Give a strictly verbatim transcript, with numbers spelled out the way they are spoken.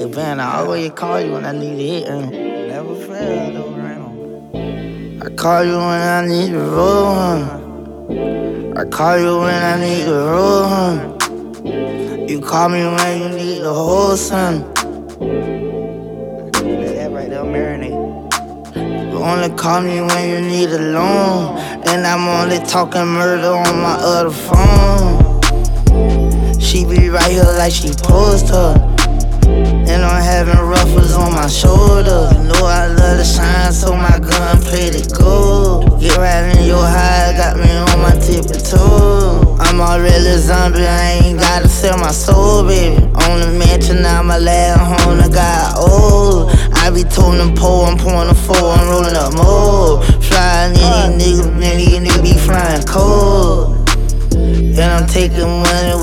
the van. I always call you when I need a hit. Uh. Never fail, though, right on. I call you when I need to roll, huh? I call you when I need to roll, huh? You call me when you need to hold something. That right there, marinate. You only call me when you need a loan, and I'm only talking murder on my other phone. She be right here like she posed her, and I'm having ruffles on my shoulders. You know I love to shine, so my gun played it gold. Get right in your high, got me on my tippy toe. I'm already a zombie, I ain't gotta sell my soul, baby. On the mansion, now my last home, I got old. I be toting them pole, I'm pouring a four, I'm rolling up more. Flying in these niggas, man, these niggas be flying cold. And I'm taking money.